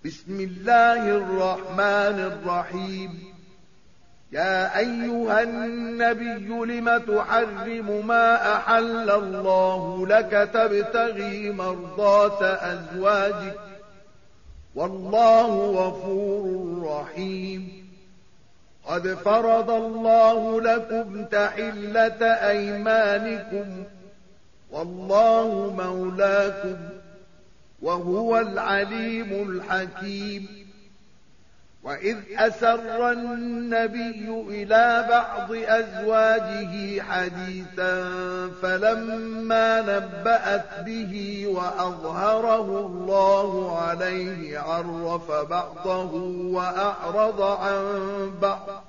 بسم الله الرحمن الرحيم. يا أيها النبي لم تحرم ما أحل الله لك تبتغي مرضات أزواجك والله غفور رحيم. قد فرض الله لكم تحلة أيمانكم والله مولاكم وهو العليم الحكيم. وإذ أسر النبي إلى بعض أزواجه حديثا فلما نبأت به وأظهره الله عليه عرف بعضه وأعرض عن بعض.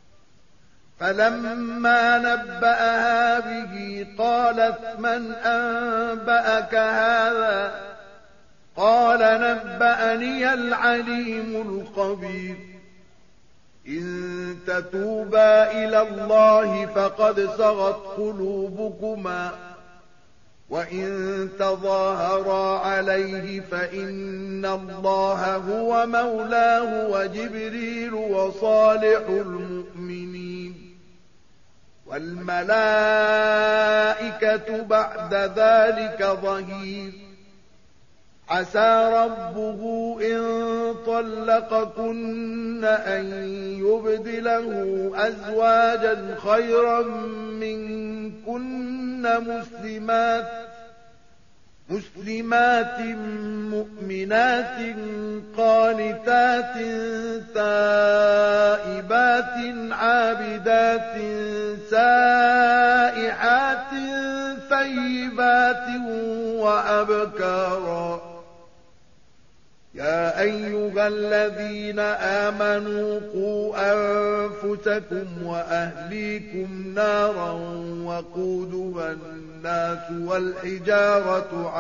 فلما نبأها به قالت من أنبأك هذا؟ قال نبأني العليم الخبير. إن تتوبا إلى الله فقد صغت قلوبكما وإن تظاهرا عليه فإن الله هو مولاه وجبريل وصالح المؤمنين والملائكة بعد ذلك ظهير. عسى ربه إن طلقكن أن يبدله أزواجا خيرا منكن مسلمات مؤمنات قانتات تائبات عابدات سائحات ثيبات وأبكارا. يا أيها الذين آمنوا قوا أنفسكم وأهليكم نارا وقودها الناس والحجارة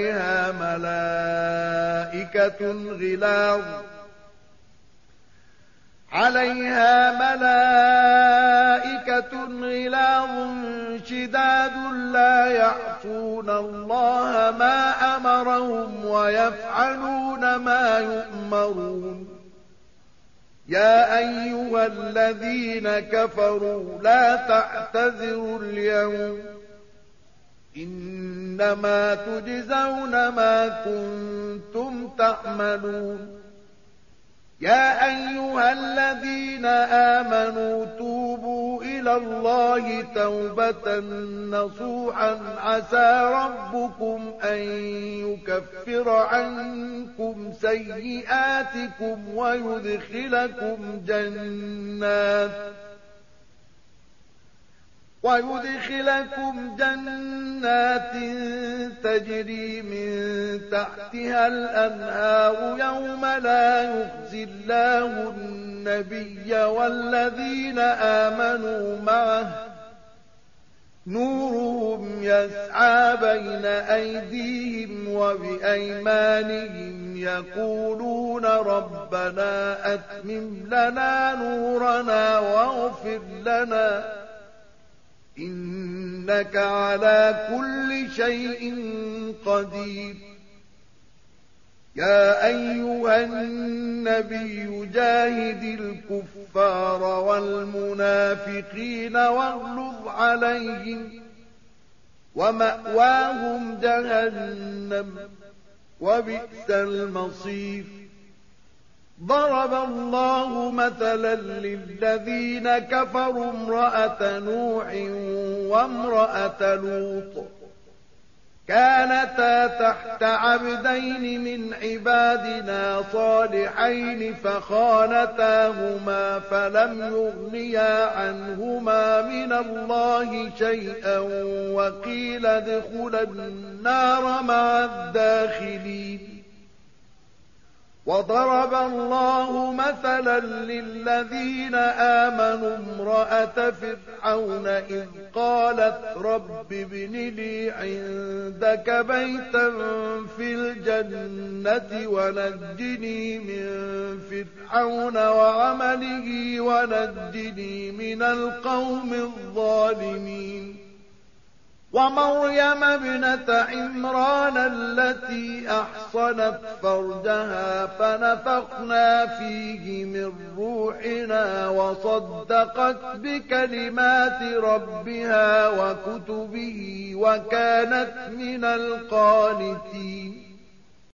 عليها ملائكة غلاظ شداد لا يعصون الله ما أمرهم ويفعلون ما يؤمرون. يا أيها الذين كفروا لا تعتذروا اليوم إنما تجزون ما كنتم تعملون. يا أيها الذين آمنوا توبوا إلى الله توبة نصوحا عسى ربكم أن يكفر عنكم سيئاتكم ويدخلكم جنات تجري من تحتها الأنهار يوم لا يخزي الله النبي والذين آمنوا معه نورهم يسعى بين أيديهم وبأيمانهم يقولون ربنا أتمم لنا نورنا واغفر لنا إنك على كل شيء قدير. يا أيها النبي جاهد الكفار والمنافقين واغلظ عليهم ومأواهم جهنم وبئس المصير. ضرب الله مثلا للذين كفروا امرأة نوح وامرأة لوط كانتا تحت عبدين من عبادنا صالحين فخانتاهما فلم يغنيا عنهما من الله شيئا وقيل ادخلا النار مع الداخلين. وضرب الله مثلا للذين آمنوا امرأة فرعون إذ قالت رب ابن لي عندك بيتا في الجنة ونجني من فرعون وعمله ونجني من القوم الظالمين. ومريم ابنة عمران التي أحصنت فرجها فنفخنا فيه من روحنا وصدقت بكلمات ربها وكتبه وكانت من القانتين